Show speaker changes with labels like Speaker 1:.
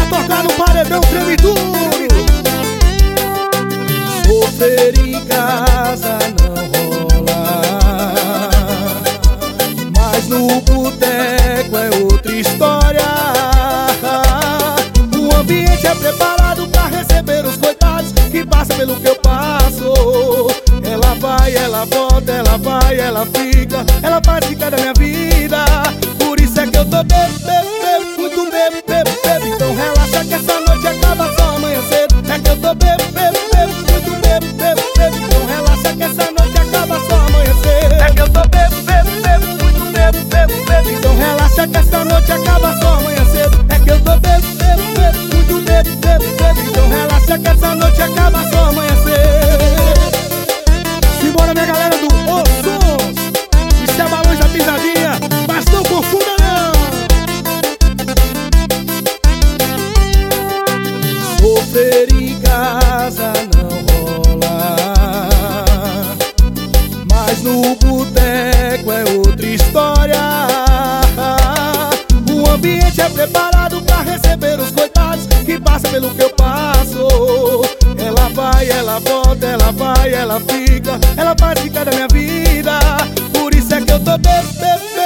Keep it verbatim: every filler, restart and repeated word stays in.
Speaker 1: tocar no paredão, treme tudo. Sofrer em casa não rola, mas no boteco é outra história. O ambiente é preparado pra receber os coitados que passam pelo que eu passo. Ela vai, ela volta, ela vai, ela fica, ela participa da minha vida. Por isso é que eu tô bebo, bebo, bebo, muito bebo, bebo, bebo. Então relaxa que essa noite acaba só amanhã cedo. É que eu tô bebo, bebo, bebo, muito bebo, bebo, bebo. Então relaxa que essa noite acaba só amanhã cedo. É que eu tô bebo, bebo, bebo, muito bebo, bebo, bebo. Então relaxa que essa noite acaba só amanhã cedo. É que eu tô bebo, bebo, bebo, muito bebo, bebo, bebo. Então relaxa que essa noite acaba só amanhã cedo. Simbora, minha galera do Os Sons. Isso é Balões da Pisadinha, mas não confunda não. Sofrer em casa não rola, mas no boteco é outra história. O ambiente é preparado pra receber os coitados que passam pelo que eu passo. Ela vai, ela volta, ela vai, ela fica, ela participa da minha vida. Por isso é que eu tô bebo, bebo,